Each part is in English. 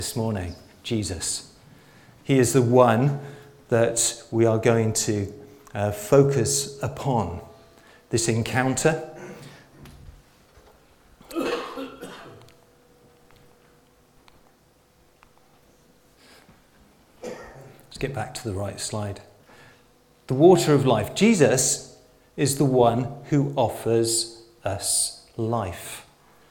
This morning, Jesus. He is the one that we are going to focus upon. This encounter. Let's get back to the right slide. The water of life. Jesus is the one who offers us life.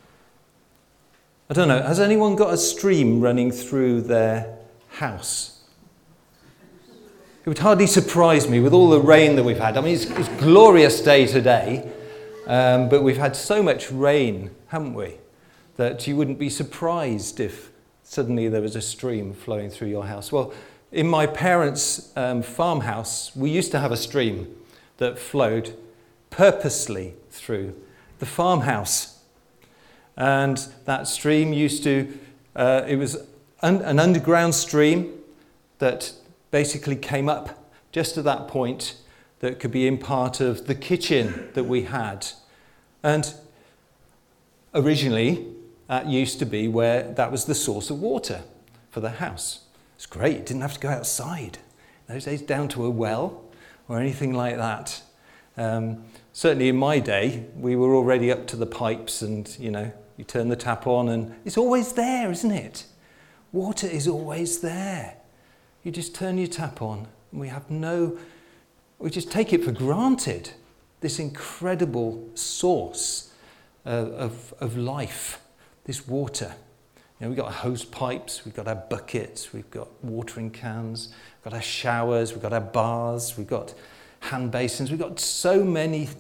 I don't know, has anyone got a stream running through their house? It would hardly surprise me with all the rain that we've had. I mean, it's a glorious day today, but we've had so much rain, haven't we, that you wouldn't be surprised if suddenly there was a stream flowing through your house. Well, in my parents' farmhouse, we used to have a stream that flowed purposely through the farmhouse. And that stream it was an underground stream that basically came up just at that point that could be in part of the kitchen that we had. And originally, that used to be where that was the source of water for the house. It's great, you didn't have to go outside. In those days, down to a well or anything like that. Certainly in my day, we were already up to the pipes and, you turn the tap on and it's always there, isn't it? Water is always there. You just turn your tap on and we just take it for granted. This incredible source of life, this water. We've got our hose pipes, we've got our buckets, we've got watering cans, we've got our showers, we've got our baths, we've got hand basins, we've got so many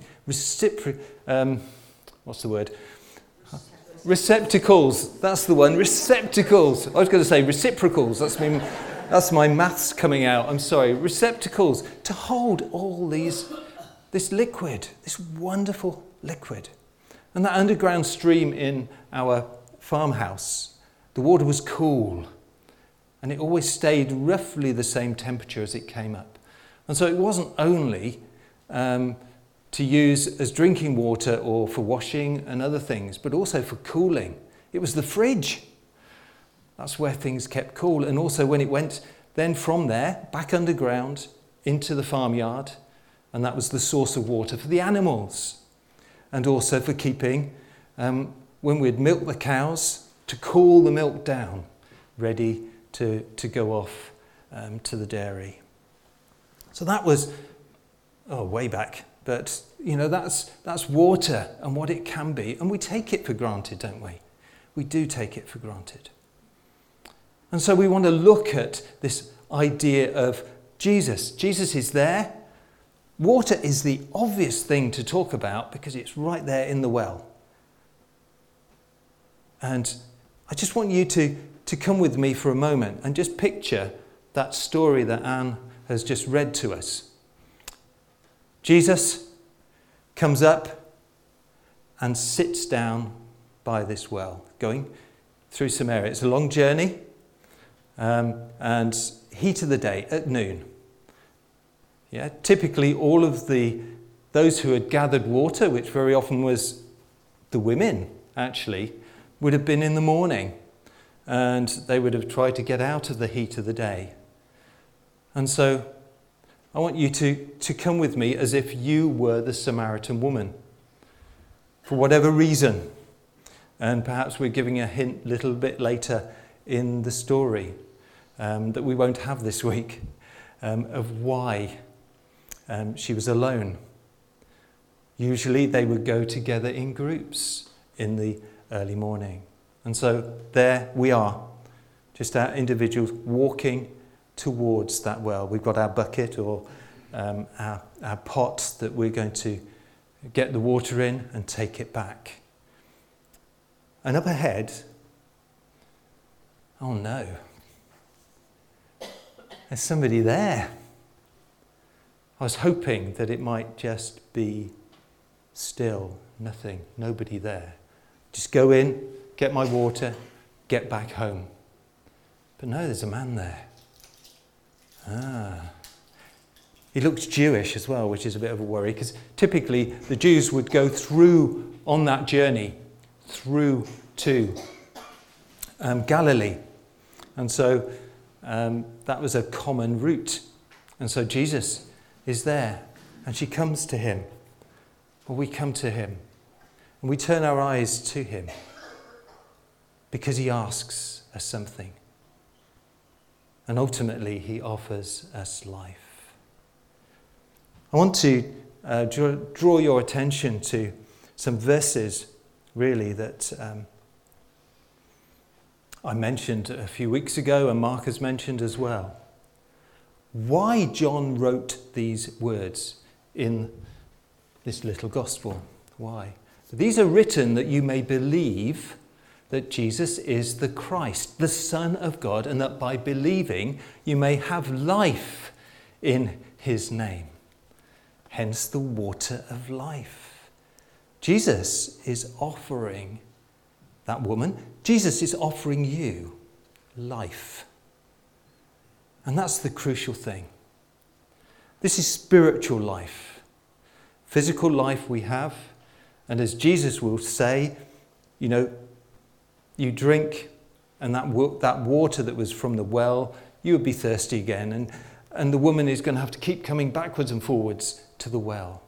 receptacles, that's the one, receptacles. I was going to say reciprocals, that's my maths coming out, I'm sorry. Receptacles to hold all this liquid, this wonderful liquid. And that underground stream in our farmhouse, the water was cool and it always stayed roughly the same temperature as it came up. And so it wasn't only to use as drinking water or for washing and other things, but also for cooling. It was the fridge. That's where things kept cool. And also when it went then from there back underground into the farmyard, and that was the source of water for the animals. And also for keeping, when we'd milk the cows, to cool the milk down, ready to go off to the dairy. So that was, way back. But, that's water and what it can be. And we take it for granted, don't we? We do take it for granted. And so we want to look at this idea of Jesus. Jesus is there. Water is the obvious thing to talk about because it's right there in the well. And I just want you to come with me for a moment and just picture that story that Anne has just read to us. Jesus comes up and sits down by this well, going through Samaria. It's a long journey, and heat of the day at noon. Yeah, typically all of those who had gathered water, which very often was the women actually, would have been in the morning, and they would have tried to get out of the heat of the day. And so I want you to come with me as if you were the Samaritan woman, for whatever reason. And perhaps we're giving a hint a little bit later in the story that we won't have this week of why she was alone. Usually they would go together in groups in the early morning. And so there we are, just our individuals walking towards that well. We've got our bucket or our pot that we're going to get the water in and take it back. And up ahead, oh no, there's somebody there. I was hoping that it might just be still, nothing, nobody there. Just go in, get my water, get back home. But no, there's a man there. He looks Jewish as well, which is a bit of a worry, because typically the Jews would go through on that journey through to Galilee. And so that was a common route. And so Jesus is there, and she comes to him. Well, we come to him, and we turn our eyes to him because he asks us something. And ultimately, he offers us life. I want to draw your attention to some verses, really, that I mentioned a few weeks ago, and Mark has mentioned as well. Why John wrote these words in this little gospel. Why? These are written that you may believe that Jesus is the Christ, the Son of God, and that by believing you may have life in his name. Hence the water of life. Jesus is offering that woman, Jesus is offering you life. And that's the crucial thing. This is spiritual life. Physical life we have, and as Jesus will say, you drink, and that water that was from the well, you would be thirsty again. And the woman is going to have to keep coming backwards and forwards to the well.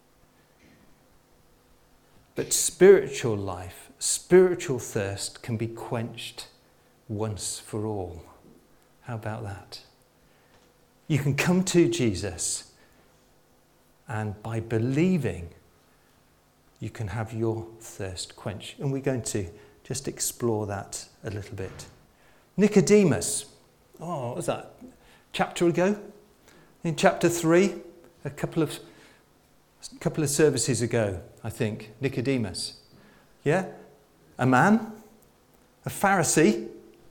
But spiritual life, spiritual thirst can be quenched once for all. How about that? You can come to Jesus, and by believing, you can have your thirst quenched. And we're going to just explore that a little bit. Nicodemus. What was that? Chapter ago? In chapter 3, a couple of services ago, I think. Nicodemus. Yeah? A man, a Pharisee,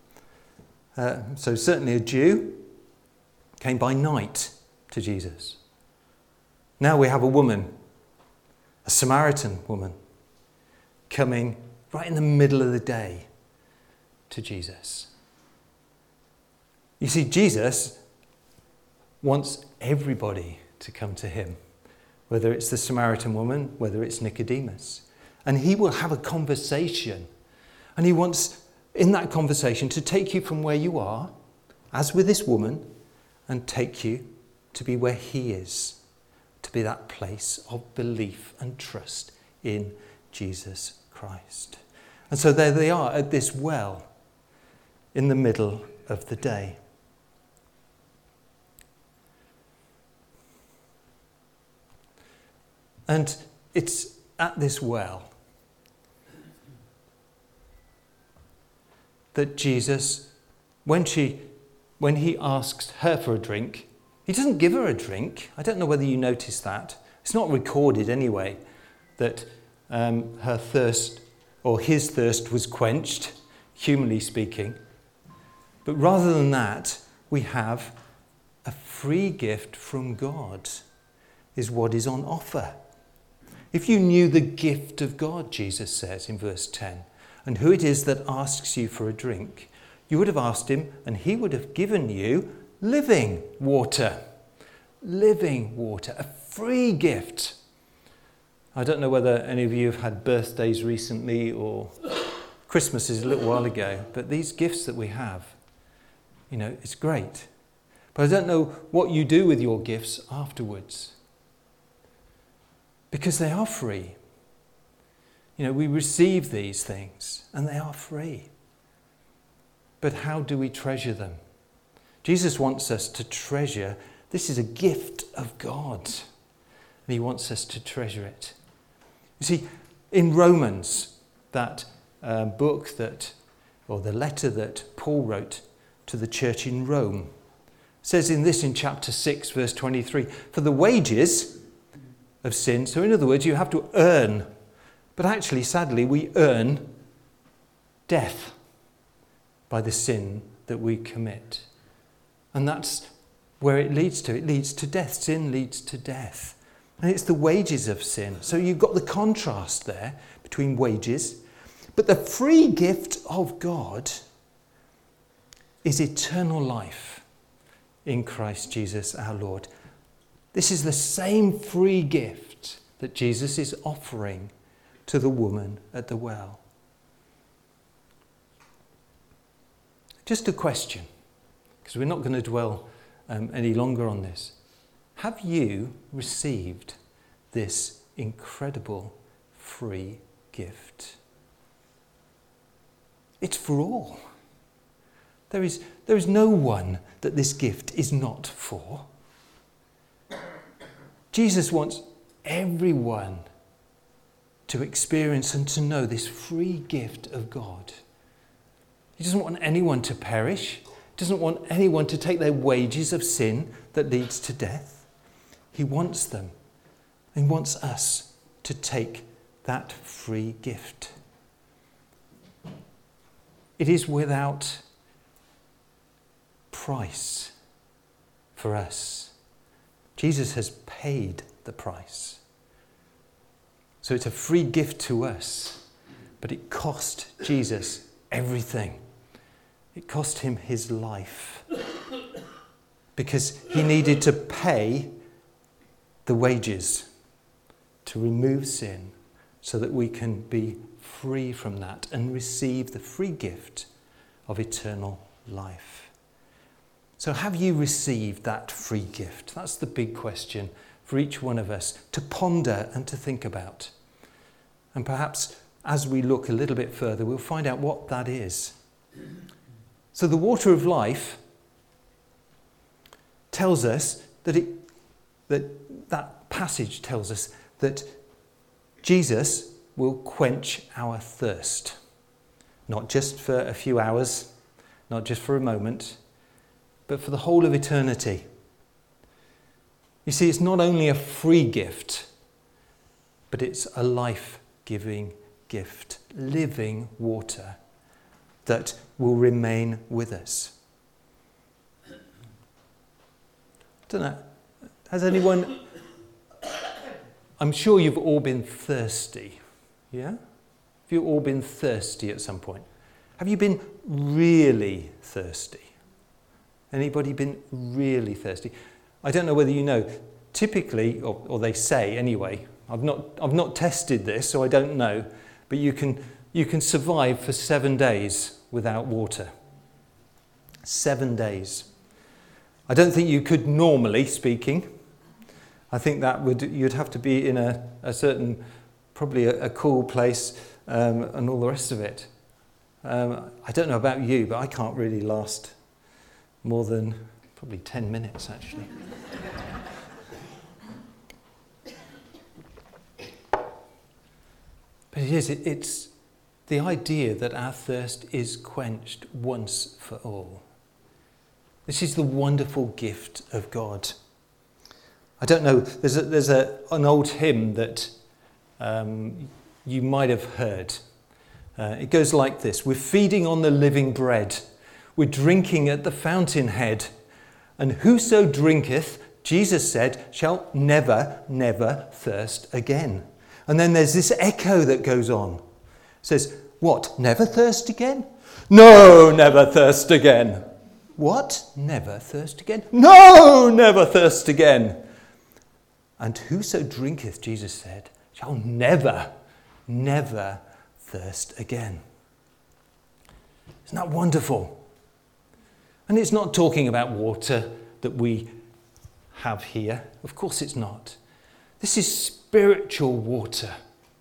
so certainly a Jew, came by night to Jesus. Now we have a woman, a Samaritan woman, coming right in the middle of the day to Jesus. You see, Jesus wants everybody to come to him, whether it's the Samaritan woman, whether it's Nicodemus. And he will have a conversation. And he wants, in that conversation, to take you from where you are, as with this woman, and take you to be where he is, to be that place of belief and trust in Jesus Christ. And so there they are at this well in the middle of the day. And it's at this well that Jesus, when he asks her for a drink, he doesn't give her a drink. I don't know whether you noticed that. It's not recorded anyway that her thirst or his thirst was quenched, humanly speaking. But rather than that, we have a free gift from God is what is on offer. If you knew the gift of God, Jesus says in verse 10, and who it is that asks you for a drink, you would have asked him and he would have given you living water. Living water, a free gift. I don't know whether any of you have had birthdays recently or Christmas is a little while ago, but these gifts that we have, it's great. But I don't know what you do with your gifts afterwards. Because they are free. We receive these things and they are free. But how do we treasure them? Jesus wants us to treasure. This is a gift of God. And he wants us to treasure it. You see, in Romans, that book or the letter that Paul wrote to the church in Rome, says in chapter 6, verse 23, for the wages of sin, so in other words, you have to earn, but actually, sadly, we earn death by the sin that we commit. And that's where it leads to. It leads to death. Sin leads to death. And it's the wages of sin. So you've got the contrast there between wages. But the free gift of God is eternal life in Christ Jesus our Lord. This is the same free gift that Jesus is offering to the woman at the well. just a question, because we're not going to dwell any longer on this. Have you received this incredible free gift? It's for all. There is no one that this gift is not for. Jesus wants everyone to experience and to know this free gift of God. He doesn't want anyone to perish. He doesn't want anyone to take their wages of sin that leads to death. He wants them. He wants us to take that free gift. It is without price for us. Jesus has paid the price. So it's a free gift to us, but it cost Jesus everything. It cost him his life because he needed to pay the wages to remove sin so that we can be free from that and receive the free gift of eternal life. So have you received that free gift? That's the big question for each one of us to ponder and to think about. And perhaps as we look a little bit further, we'll find out what that is. So the water of life tells us that passage tells us that Jesus will quench our thirst. Not just for a few hours, not just for a moment, but for the whole of eternity. You see, it's not only a free gift, but it's a life-giving gift, living water that will remain with us. I don't know, has anyone... I'm sure you've all been thirsty, yeah? Have you all been thirsty at some point? Have you been really thirsty? Anybody been really thirsty? I don't know whether you know, typically, or they say anyway, I've not tested this, so I don't know, but you can survive for 7 days without water. 7 days. I don't think you could, normally speaking. I think that you'd have to be in a certain, probably a cool place and all the rest of it. I don't know about you, but I can't really last more than probably 10 minutes actually. But it's the idea that our thirst is quenched once for all. This is the wonderful gift of God. I don't know, there's an old hymn that you might have heard. It goes like this: we're feeding on the living bread, we're drinking at the fountainhead, and whoso drinketh, Jesus said, shall never, never thirst again. And then there's this echo that goes on. It says, what, never thirst again? No, never thirst again. What? Never thirst again? No, never thirst again. And whoso drinketh, Jesus said, shall never, never thirst again. Isn't that wonderful? And it's not talking about water that we have here. Of course it's not. This is spiritual water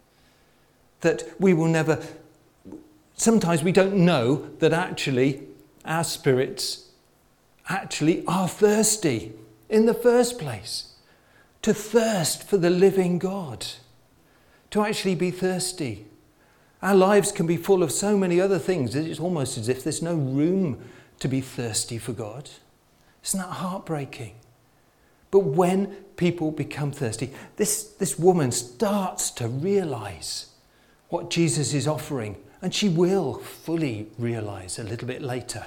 that we will never... Sometimes we don't know that actually our spirits actually are thirsty in the first place. To thirst for the living God. To actually be thirsty. Our lives can be full of so many other things that it's almost as if there's no room to be thirsty for God. Isn't that heartbreaking? But when people become thirsty, this woman starts to realise what Jesus is offering, and she will fully realise a little bit later.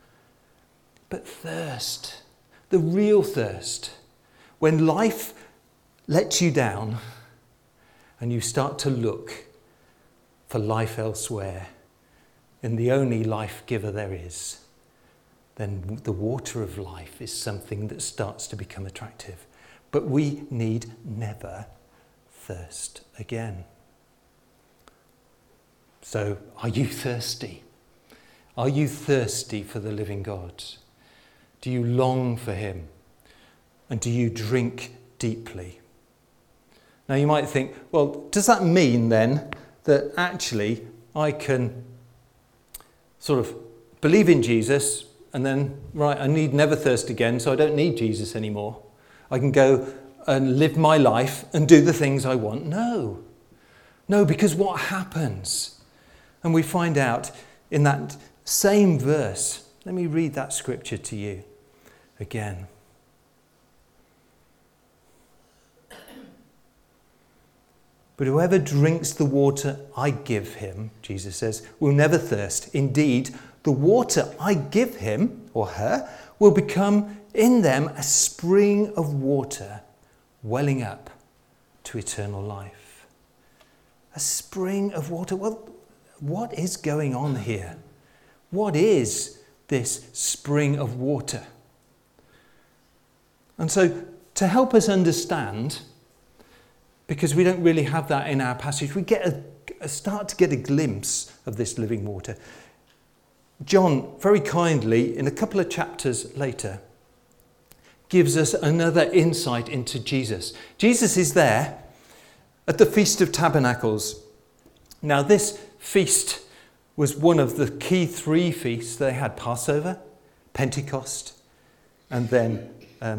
But thirst, the real thirst, when life lets you down and you start to look for life elsewhere in the only life giver there is, then the water of life is something that starts to become attractive. But we need never thirst again. So, are you thirsty? Are you thirsty for the living God? Do you long for him? And do you drink deeply? Now you might think, well, does that mean then that actually I can sort of believe in Jesus and then, right, I need never thirst again, so I don't need Jesus anymore. I can go and live my life and do the things I want? No. No, because what happens? And we find out in that same verse. Let me read that scripture to you again. But whoever drinks the water I give him, Jesus says, will never thirst. Indeed, the water I give him or her will become in them a spring of water welling up to eternal life. A spring of water. Well, what is going on here? What is this spring of water? And so, to help us understand, because we don't really have that in our passage, we get start to get a glimpse of this living water. John, very kindly, in a couple of chapters later, gives us another insight into Jesus. Jesus is there at the Feast of Tabernacles. Now, this feast was one of the key three feasts. They had Passover, Pentecost, and then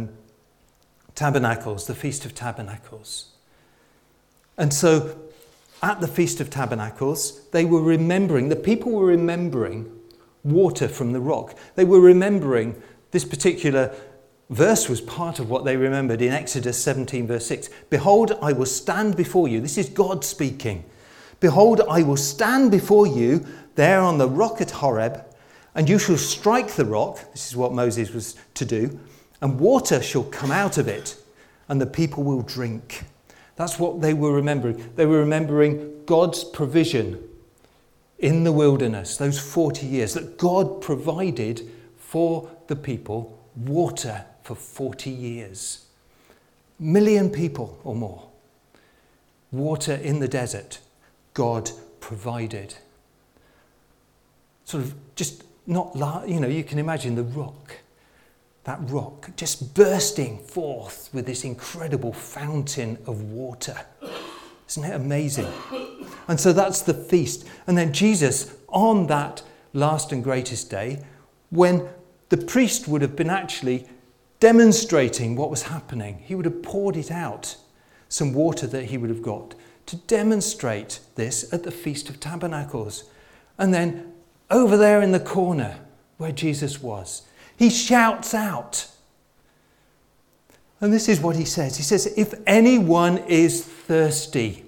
Tabernacles, the Feast of Tabernacles. And so, at the Feast of Tabernacles, the people were remembering water from the rock. They were remembering, this particular verse was part of what they remembered in Exodus 17 verse 6. Behold, I will stand before you. This is God speaking. Behold, I will stand before you there on the rock at Horeb, and you shall strike the rock. This is what Moses was to do. And water shall come out of it, and the people will drink. That's what they were remembering. They were remembering God's provision in the wilderness, those 40 years, that God provided for the people water for 40 years. 1 million people or more. Water in the desert, God provided. Sort of just not, you can imagine the rock. That rock just bursting forth with this incredible fountain of water. Isn't it amazing? And so that's the feast. And then Jesus, on that last and greatest day, when the priest would have been actually demonstrating what was happening, he would have poured it out, some water that he would have got, to demonstrate this at the Feast of Tabernacles. And then over there in the corner where Jesus was, he shouts out. And this is what he says. He says, if anyone is thirsty,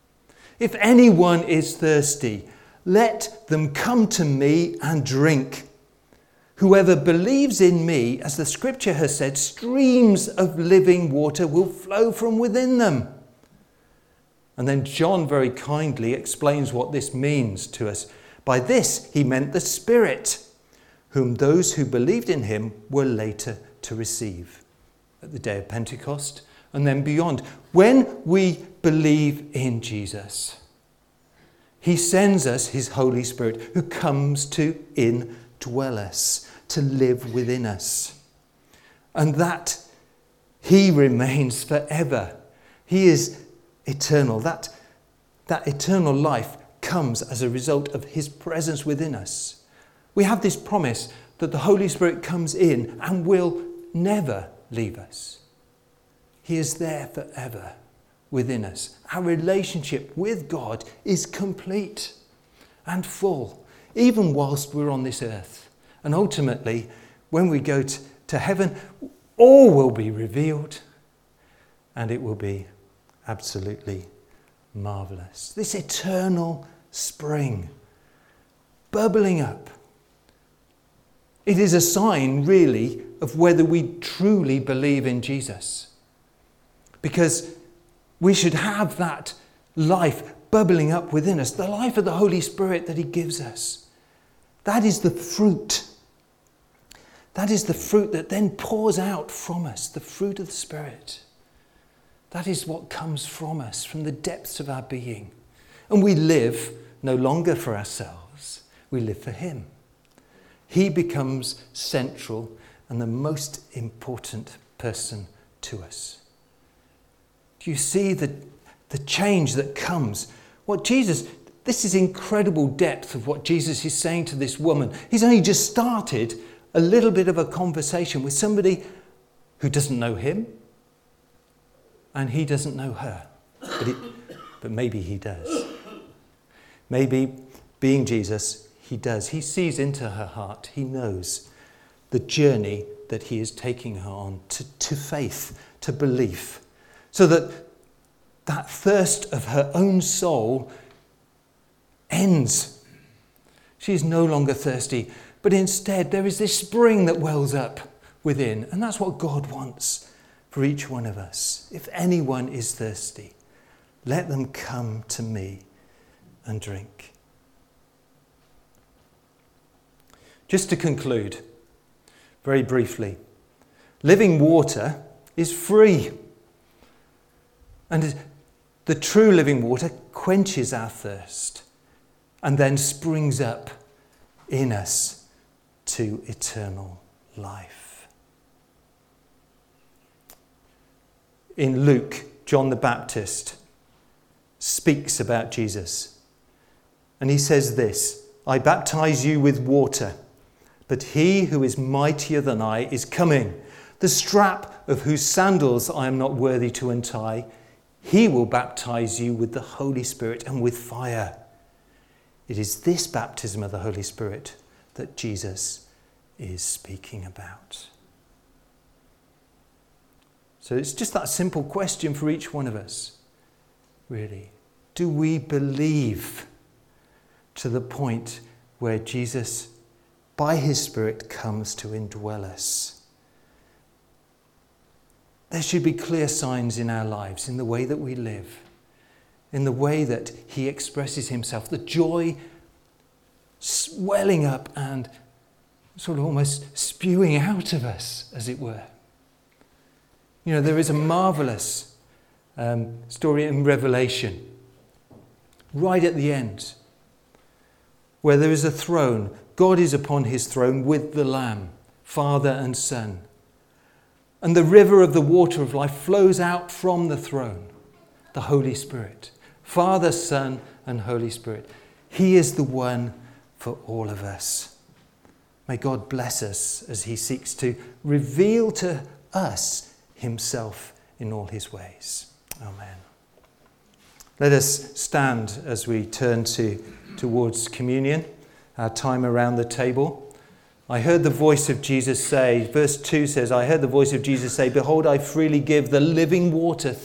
let them come to me and drink. Whoever believes in me, as the scripture has said, streams of living water will flow from within them. And then John very kindly explains what this means to us. By this he meant the Spirit, whom those who believed in him were later to receive at the day of Pentecost and then beyond. When we believe in Jesus, he sends us his Holy Spirit, who comes to indwell us, to live within us. And that he remains forever. He is eternal. That eternal life comes as a result of his presence within us. We have this promise that the Holy Spirit comes in and will never leave us. He is there forever within us. Our relationship with God is complete and full, even whilst we're on this earth. And ultimately, when we go to heaven, all will be revealed, and it will be absolutely marvellous. This eternal spring bubbling up. It is a sign, really, of whether we truly believe in Jesus. Because we should have that life bubbling up within us, the life of the Holy Spirit that he gives us. That is the fruit. That is the fruit that then pours out from us, the fruit of the Spirit. That is what comes from us, from the depths of our being. And we live no longer for ourselves. We live for him. He becomes central and the most important person to us. Do you see the change that comes? This is incredible depth of what Jesus is saying to this woman. He's only just started a little bit of a conversation with somebody who doesn't know him, and he doesn't know her. But maybe he does. Maybe, being Jesus, he does. He sees into her heart. He knows the journey that he is taking her on to faith, to belief, so that thirst of her own soul ends. She is no longer thirsty, but instead there is this spring that wells up within, and that's what God wants for each one of us. If anyone is thirsty, let them come to me and drink. Just to conclude, very briefly, living water is free. And the true living water quenches our thirst and then springs up in us to eternal life. In Luke, John the Baptist speaks about Jesus. And he says this, I baptize you with water, but he who is mightier than I is coming, the strap of whose sandals I am not worthy to untie. He will baptize you with the Holy Spirit and with fire. It is this baptism of the Holy Spirit that Jesus is speaking about. So it's just that simple question for each one of us, really. Do we believe to the point where Jesus, by his Spirit, comes to indwell us? There should be clear signs in our lives, in the way that we live, in the way that he expresses himself, the joy swelling up and sort of almost spewing out of us, as it were. You know, there is a marvelous story in Revelation, right at the end, where there is a throne. God is upon his throne with the Lamb, Father and Son. And the river of the water of life flows out from the throne, the Holy Spirit. Father, Son, and Holy Spirit. He is the one for all of us. May God bless us as he seeks to reveal to us himself in all his ways. Amen. Let us stand as we turn towards communion, our time around the table. I heard the voice of Jesus say, verse 2 says, I heard the voice of Jesus say, behold, I freely give the living water